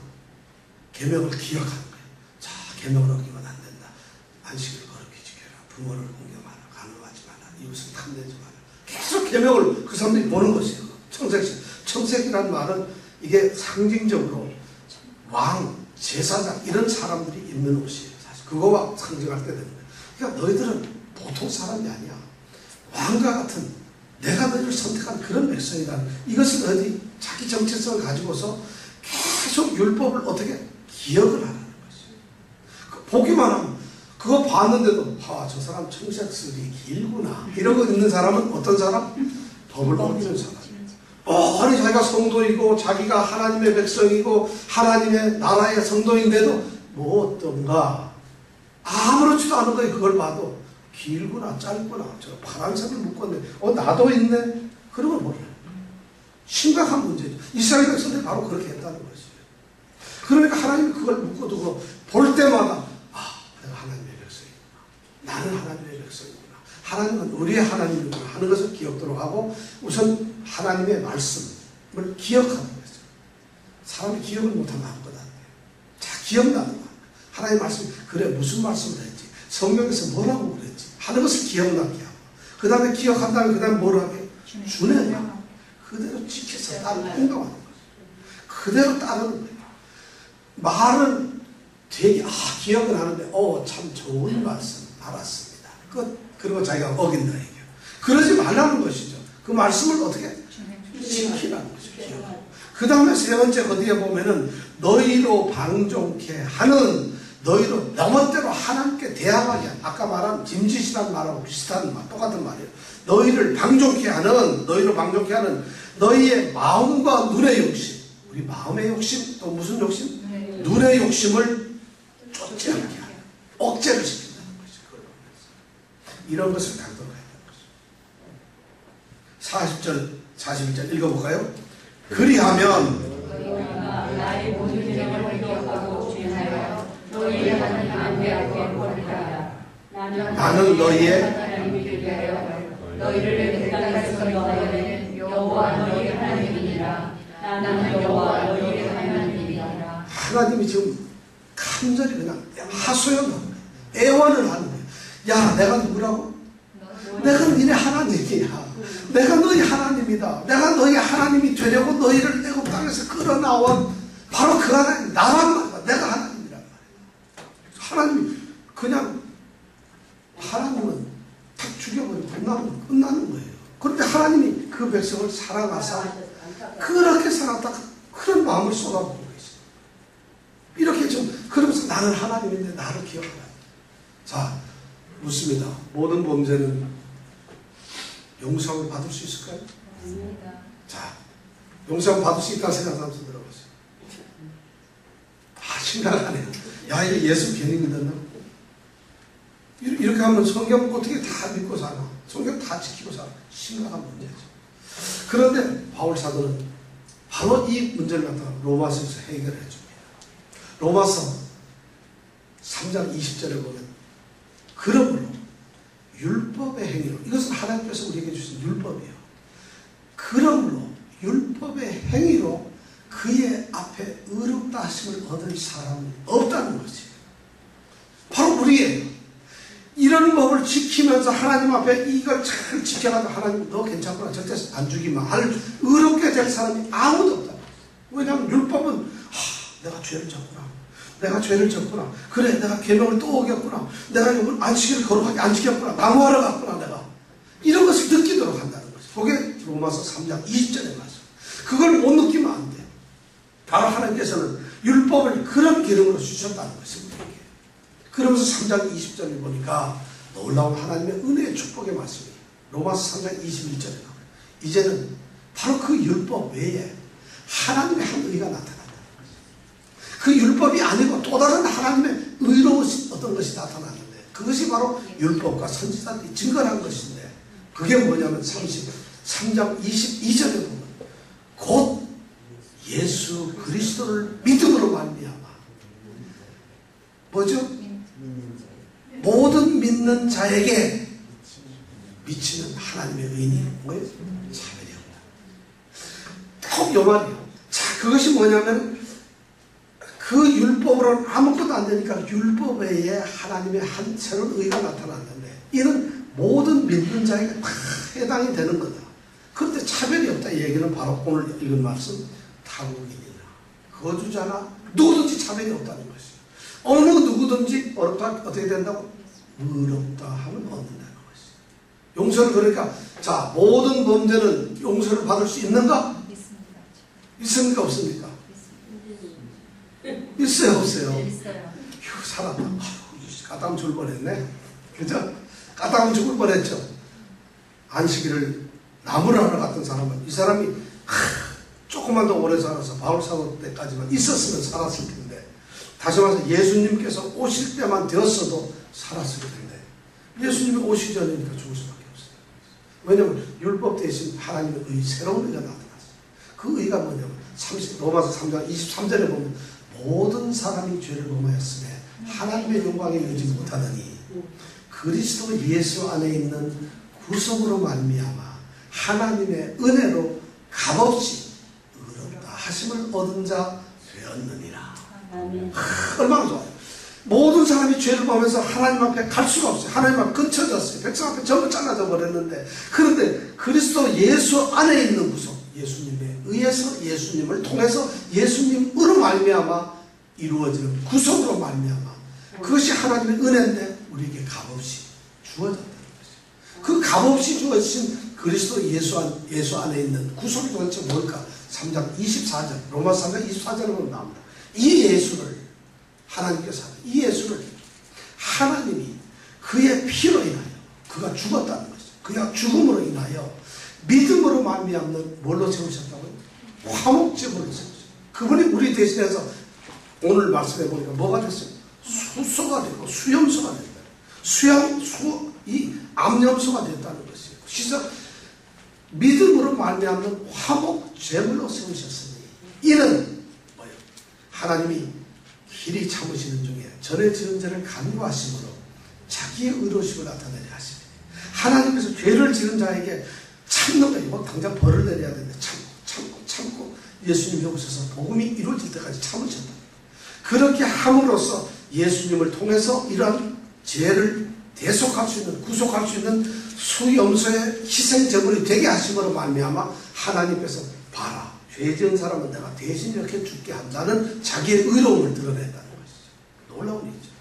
계명을 기억하는 거예요. 자, 계명을 어기면 안 된다. 안식을 거룩히 지켜라. 부모를 공경하라, 간음하지 마라, 이웃을 탐내지 마라. 계속 계명을 그 사람들이 보는 것이에요. 청색. 청색이라는 말은 이게 상징적으로 왕, 제사장 이런 사람들이 입는 옷이에요. 사실 그거와 상징할 때 되는 거예요. 그러니까 너희들은 보통 사람이 아니야. 왕과 같은 내가 너희를 선택한 그런 백성이다. 이것을 너희들이 자기 정체성을 가지고서 계속 율법을 어떻게 기억을 하라는 것이에요. 보기만 하면 그거 봤는데도 저 사람 청색술이 길구나 이러고 있는 사람은 어떤 사람? 법을 어기는 사람. 아니 자기가 성도이고 자기가 하나님의 백성이고 하나님의 나라의 성도인데도 뭐 어떤가 아무렇지도 않은 거에 그걸 봐도 길구나 짧구나 저 파란색을 묶었네 나도 있네 그런 걸 몰라요. 심각한 문제죠. 이스라엘 백성들이 바로 그렇게 했다는 것이에요. 그러니까 하나님이 그걸 묶어두고 볼 때마다 내가 하나님의 백성이구나. 나는 하나님의 백성이구나. 하나님은 우리의 하나님이구나 하는 것을 기억도록 하고 우선 하나님의 말씀을 기억하는 거죠. 사람이 기억을 못하면 아무것도 안 돼요. 자, 기억나는 거야. 하나님의 말씀, 그래 무슨 말씀을 했지? 성경에서 뭐라고 그랬지? 하는 것을 기억나게 하고 그 다음에 기억한 다음에 그 다음에 뭘 하게? 주는 거 그대로 지켜서 따르는 행동하는 거죠. 그대로 따르는 거예요. 말은 되게 기억은 하는데 참 좋은 말씀 알았습니다. 그리고 자기가 어긴다 얘기해요. 그러지 말라는 것이죠. 그 말씀을 어떻게? 지키라는 것이죠. 그 다음에 세 번째 어디에 보면은 너희로 방종케 하는 너희로 영어대로 하나님께 대항하게 하는 아까 말한 짐짓이라는 말하고 비슷한 말 똑같은 말이에요. 너희를 방종케 하는 너희로 방종케 하는 너희의 마음과 눈의 욕심 우리 마음의 욕심 또 무슨 욕심? 눈의 욕심을 쫓지 않게 하는 억제를 시킨다는 것이죠. 그걸 보면서 이런 것을 강도록 해야 되는 것이죠. 41절 읽어볼까요? 그리하면 나의 모든 계명을 기억하고 주의하여 너희의 하나님 앞에 버리라. 나는 너희의 하나님이 되게 하여 너희를 내 땅에서 인도하여낸 여호와 너희의 하나님이니라. 나는 여호와 너희의 하나님이니라. 하나님이 지금 간절히 그냥 하소연하는 거예요. 애원을 하는 거예요. 야 내가 누구라고? 내가 니네 하나님이야. 내가 너희 하나님이다. 내가 너희 하나님이 되려고 너희를 애굽 땅에서 끌어나온 바로 그 하나님 나란 말이야. 내가 하나님이란 말이야. 하나님이 그냥 하나님은 탁 죽여버리고 끝나는 거예요. 그런데 하나님이 그 백성을 사랑하사 그렇게 살았다 그런 마음을 쏟아부고 계세요. 이렇게 좀 그러면서 나는 하나님인데 나를 기억하라. 자 묻습니다. 모든 범죄는 용서를 받을 수 있을까요? 맞습니다. 자, 용서를 받을 수 있다는 생각하면서 들어보세요. 심각하네요. 야, 이거 예수 괜히 믿었나? 이렇게 하면 성경 어떻게 다 믿고 살아? 성경 다 지키고 살아? 심각한 문제죠. 그런데 바울 사도는 바로 이 문제를 갖다가 로마서에서 해결해 줍니다. 로마서 3장 20절에 보면 그러므로 율법의 행위로 이것은 하나님께서 우리에게 주신 율법이에요. 그러므로 율법의 행위로 그의 앞에 의롭다 하심을 얻을 사람은 없다는 것이에요. 바로 우리예요. 이런 법을 지키면서 하나님 앞에 이걸 잘 지켜가지고 하나님 너 괜찮구나 절대 안 죽이면 할 의롭게 될 사람이 아무도 없다. 왜냐하면 율법은 내가 죄를 졌구나. 내가 죄를 졌구나. 그래 내가 계명을 또 어겼구나. 내가 이걸 안식일을 거룩하게 안 지켰구나. 방어하러 갔구나 내가. 이런 것을 느끼도록 한다는 거죠. 그게 로마서 3장 20절에 말씀. 그걸 못 느끼면 안 돼요. 바로 하나님께서는 율법을 그런 기름으로 주셨다는 것입니다. 그러면서 3장 20절을 보니까 놀라운 하나님의 은혜의 축복의 말씀이에요. 로마서 3장 21절에 나와요. 이제는 바로 그 율법 외에 하나님의 한 의가 나타난다는 거예요. 그 율법이 아니고 또 다른 하나님의 의로우신 어떤 것이 나타나는데 그것이 바로 율법과 선지자들이 증거한 것인데 그게 뭐냐면 3장 22절에 보면 곧 예수 그리스도를 믿음으로 말미암아 뭐죠? 모든 믿는 자에게 미치는 하나님의 의인이 뭐예요? 차별이 없다. 꼭 요 말이에요. 자, 그것이 뭐냐면 그 율법으로는 아무것도 안 되니까 율법 외에 하나님의 한 새로운 의가 나타났는데 이는 모든 믿는 자에게 다 해당이 되는 거다. 그런데 차별이 없다. 이 얘기는 바로 오늘 읽은 말씀 타국인이나 거주자나 누구든지 차별이 없다는 것이에요. 어느 누구든지 어렵다 어떻게 된다고? 의롭다 하면 얻는다는 것이에요. 용서를 그러니까 자 모든 범죄는 용서를 받을 수 있는가? 있습니다. 있습니까 없습니까? 있습니다. 있어요 없어요? 있어요. 휴 살았다. 까당 죽을 뻔했네. 그죠? 까당 죽을 뻔했죠. 안식일을 나무를 하러 갔던 사람은 이 사람이 조금만 더 오래 살아서 바울 사도 때까지만 있었으면 살았을 텐데 다시 말해서 예수님께서 오실 때만 되었어도 살았을 텐데 예수님이 오시기 전이니까 죽을 수밖에 없어요. 왜냐하면 율법 대신 하나님의 의, 새로운 의가 나타났어요. 그 의가 뭐냐면 로마서 3장 23절에 보면 모든 사람이 죄를 범하였으며 하나님의 영광에 이르지 못하더니 그리스도 예수 안에 있는 구속으로 말미암아 하나님의 은혜로 값없이 의롭다 하심을 얻은 자 되었느니라. 얼마나 좋아요. 모든 사람이 죄를 범해서 하나님 앞에 갈 수가 없어요. 하나님 앞에 끊쳐졌어요. 백성 앞에 전부 잘라져 버렸는데 그런데 그리스도 예수 안에 있는 구속, 예수님에 의해서 예수님을 통해서 예수님으로 말미암아 이루어지는 구속으로 말미암아 그것이 하나님의 은혜인데 우리에게 값없이 주어졌다는 것이에요. 그 값없이 주어진 그리스도 예수 안에 있는 구속이 도대체 뭘까? 3장 24절 로마서 3장 24절에 보면 나옵니다. 이 예수를 하나님께서 이 예수를 하나님이 그의 피로 인하여 그가 죽었다는 것이죠. 그가 죽음으로 인하여 믿음으로 말미암는 뭘로 세우셨다고요? 화목제물로 세우셨어요. 그분이 우리 대신해서 오늘 말씀해 보니까 뭐가 됐어요? 수소가 되고 수염소가 됐다. 이 암염소가 됐다는 것이에요. 그래서 믿음으로 말미암는 화목제물로 세우셨으니 이는 뭐예요? 하나님이 길이 참으시는 중에 전에 지은 죄를 간구하심으로 자기의 의로우심을 나타내려 하시니 하나님께서 죄를 지은 자에게 참는 거예요. 뭐 당장 벌을 내려야 되는데 참고 예수님이 오셔서 복음이 이루어질 때까지 참으셨다. 그렇게 함으로써 예수님을 통해서 이러한 죄를 대속할 수 있는 구속할 수 있는 수염소의 희생제물이 되게 하심으로 말미암아 하나님께서 봐라 죄 지은 사람은 내가 대신 이렇게 죽게 한다는 자기의 의로움을 드러낸다는 것이죠. 놀라운 일이죠.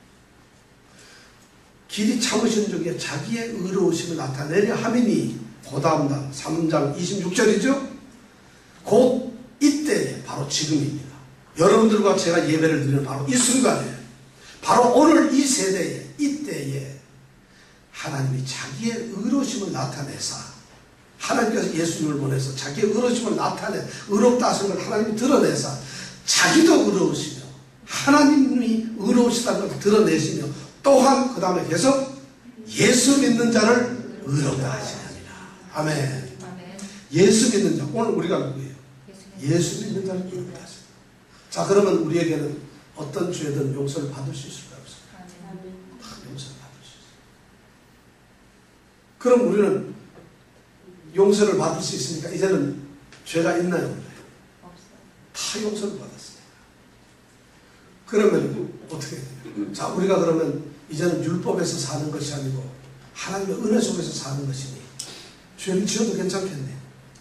길이 참으신 중에 자기의 의로우심을 나타내려 함이니 그 다음 날 3장 26절이죠. 곧 이때에 바로 지금입니다. 여러분들과 제가 예배를 드리는 바로 이 순간에 바로 오늘 이 세대에 이때에 하나님이 자기의 의로우심을 나타내사 하나님께서 예수님을 보내서 자기의 의로우심을 나타내 의롭다 하신 걸 하나님이 드러내사 자기도 의로우시며 하나님이 의로우시다는 것을 드러내시며 또한 그 다음에 계속 예수 믿는 자를 의롭다 하시느니라. 아멘. 예수 믿는 자 오늘 우리가 누구예요? 예수 믿는 자를 의롭다 하시느니라. 자 그러면 우리에게는 어떤 죄든 용서를 받을 수 있을까요? 다 용서를 받을 수 있어요. 그럼 우리는 용서를 받을 수 있으니까 이제는 죄가 있나요? 없어요. 다 용서를 받았어요. 그러면 어떻게 해요? 자 우리가 그러면 이제는 율법에서 사는 것이 아니고 하나님의 은혜 속에서 사는 것이니 죄를 지어도 괜찮겠네요.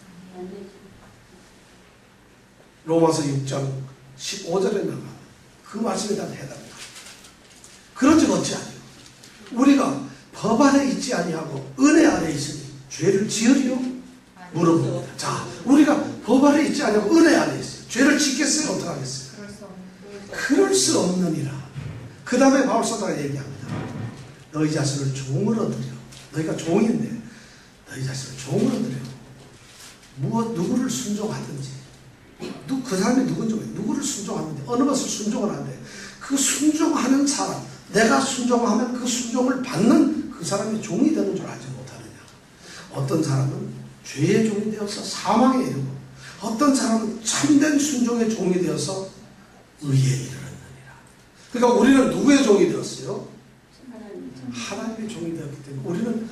로마서 6장 15절에 나가는 그 말씀에 대한 해답입니다. 그런즉 어찌하리요? 우리가 법 아래 있지 아니하고 은혜 아래 있으니 죄를 지으리요? 물어봅니다. 자, 우리가 법 아래 있지 아니하고 은혜 아래 있어요. 죄를 짓겠어요? 어떡하겠어요? 그럴 수 없느니라. 그 다음에 바울사도가 얘기합니다. 너희 자신을 종으로 드려. 너희가 종인데 너희 자신을 종으로 드려. 누구를 순종하든지 그 사람이 누군지 누구를 순종하는데 어느 것을 순종을 하는데 그 순종하는 사람 내가 순종하면 그 순종을 받는 그 사람이 종이 되는 줄 알지 못하느냐. 어떤 사람은 죄의 종이 되어서 사망에 이르고 어떤 사람은 참된 순종의 종이 되어서 의에 이르느니라. 그러니까 우리는 누구의 종이 되었어요? 하나님의 종이 되었기 때문에 우리는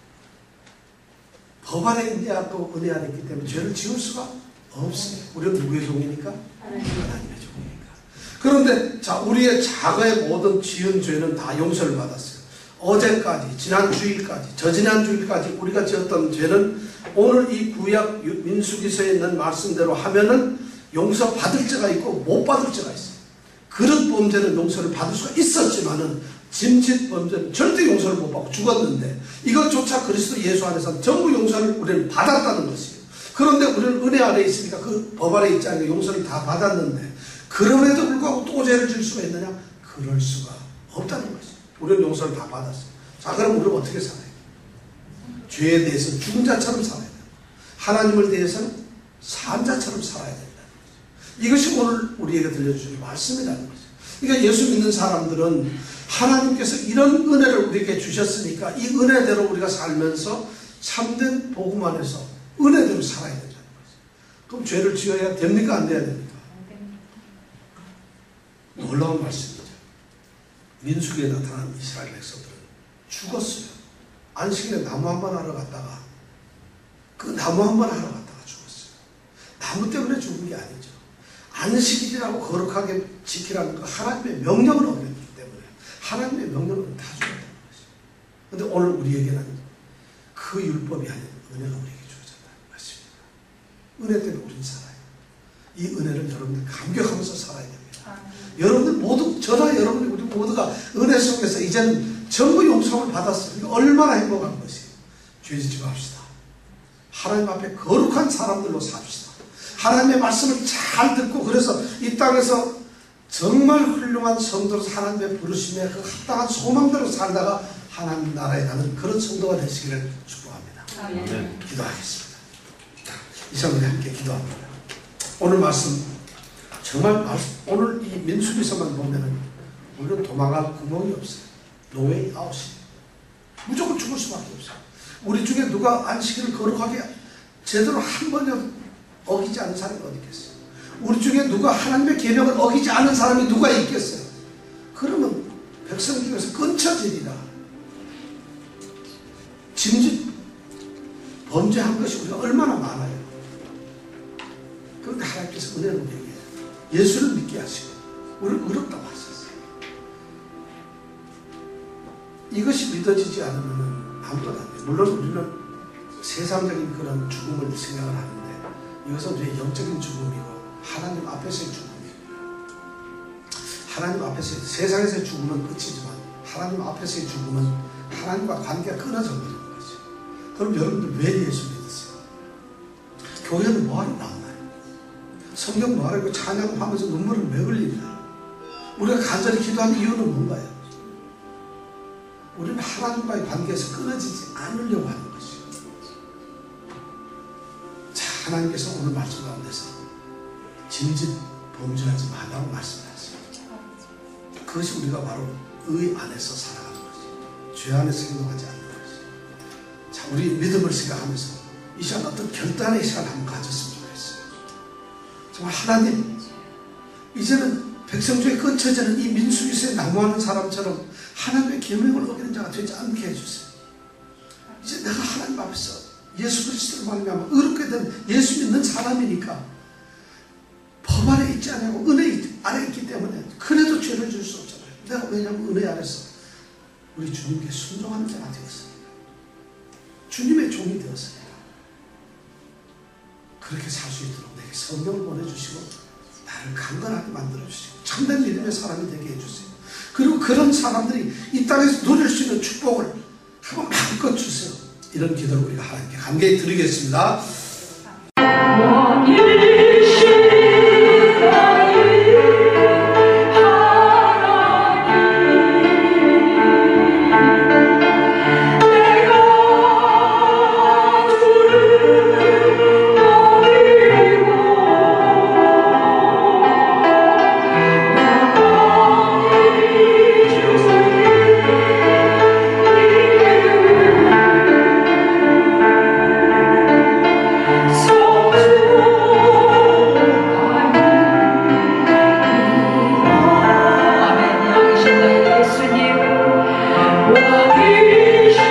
법 안에 있지 않고 은혜 안에 있기 때문에 죄를 지을 수가 없습니다. 우리는 누구의 종이니까? 하나님의 종이니까. 그런데 자, 우리의 과거의 모든 지은 죄는 다 용서를 받았어요. 어제까지, 지난 주일까지, 저지난 주일까지 우리가 지었던 죄는 오늘 이 구약 민수기서에 있는 말씀대로 하면은 용서받을 죄가 있고 못 받을 죄가 있어요. 그릇 범죄는 용서를 받을 수가 있었지만은 짐짓 범죄는 절대 용서를 못 받고 죽었는데 이것조차 그리스도 예수 안에서 전부 용서를 우리는 받았다는 것이에요. 그런데 우리는 은혜 아래 있으니까 그 법 아래 있지 않으니까 용서를 다 받았는데 그럼에도 불구하고 또 죄를 질 수가 있느냐? 그럴 수가 없다는 것이에요. 우리는 용서를 다 받았어요. 자, 그럼 우리는 어떻게 살아요? 죄에 대해서는 죽은 자처럼 살아야 돼요. 하나님을 대해서는 산 자처럼 살아야 된다는 거죠. 이것이 오늘 우리에게 들려주신 말씀이라는 거죠. 그러니까 예수 믿는 사람들은 하나님께서 이런 은혜를 우리에게 주셨으니까 이 은혜대로 우리가 살면서 참된 복음 안에서 은혜대로 살아야 된다는 거죠. 그럼 죄를 지어야 됩니까? 안 돼야 됩니까? 놀라운 말씀이죠. 민수기에 나타난 이스라엘 백성들은 죽었어요. 안식일에 나무 한 번 하러 갔다가 그 나무 한 번 하러 갔다가 죽었어요. 나무 때문에 죽은 게 아니죠. 안식일이라고 거룩하게 지키라는 그 하나님의 명령을 어겼기 때문에 하나님의 명령은 다 죽었다는 것이죠. 그런데 오늘 우리에게는 그 율법이 아닌 은혜가 우리에게 주어졌다는 것입니다. 은혜 때문에 우리는 살아요. 이 은혜를 여러분들 감격하면서 살아야 됩니다. 여러분들 모두, 저나 여러분들, 우리 모두가 은혜 속에서 이제는 전부 용서를 받았어요. 얼마나 행복한 것이에요. 죄 짓지 맙시다. 하나님 앞에 거룩한 사람들로 삽시다. 하나님의 말씀을 잘 듣고 그래서 이 땅에서 정말 훌륭한 성도로서 하나님의 부르심에 그 합당한 소망대로 살다가 하나님 나라에 가는 그런 성도가 되시기를 축복합니다. 아멘. 기도하겠습니다. 이 시간 우리 함께 기도합니다. 오늘 말씀 정말 오늘 이 민수기서만 보면은 우리는 도망갈 구멍이 없어요. 노웨이 아웃이에요. 무조건 죽을 수밖에 없어요. 우리 중에 누가 안식일을 거룩하게 제대로 한 번이라도 어기지 않은 사람이 어디 있겠어요? 우리 중에 누가 하나님의 계명을 어기지 않은 사람이 누가 있겠어요? 그러면 백성 중에서 끊쳐지리라. 짐짓 범죄한 것이 우리가 얼마나 많아요. 그런데 하나님께서 은혜를 우리에게 예수를 믿게 하시고 우리를 의롭다고 하셨어요. 이것이 믿어지지 않으면 아무것도 안 돼요. 물론 우리는 세상적인 그런 죽음을 생각을 하는데 이것은 우리의 영적인 죽음이고 하나님 앞에서의 죽음이에요. 하나님 앞에서 세상에서의 죽음은 끝이지만 하나님 앞에서의 죽음은 하나님과 관계가 끊어져 버리는 거죠. 그럼 여러분들 왜 예수 믿으세요? 교회는 뭐하러 나오나요? 성경 뭐하러 찬양하면서 눈물을 왜 흘리나요? 우리가 간절히 기도하는 이유는 뭔가요? 우리는 하나님과의 관계에서 끊어지지 않으려고 하는 것이요. 자, 하나님께서 오늘 말씀 가운데서 짐짓 범죄하지 말라고 말씀하셨습니다. 그것이 우리가 바로 의 안에서 살아가는 것이요. 죄 안에서 행동하지 않는 것이요. 자, 우리 믿음을 생각하면서 이 시간 어떤 결단의 시간 한번 가졌으면 좋겠어요. 정말 하나님, 이제는 백성 중에 끊쳐지는 이 민수기서에 난무하는 사람처럼 하나님의 계명을 어기는 자가 되지 않게 해주세요. 이제 내가 하나님 앞에서 예수 그리스도를 말미암아 의롭게 된 예수 믿는 사람이니까 법 아래 있지 않고 은혜 아래 있기 때문에 그래도 죄를 줄 수 없잖아요. 내가 왜냐하면 은혜 아래서 우리 주님께 순종하는 자가 되었습니다. 주님의 종이 되었습니다. 그렇게 살 수 있도록 내게 성령을 보내주시고 나를 강건하게 만들어주시고 참된 믿음의 사람이 되게 해주세요. 그리고 그런 사람들이 이 땅에서 누릴 수 있는 축복을 한번 마음껏 주세요. 이런 기도를 우리가 하나님께 간절히 드리겠습니다. 예수님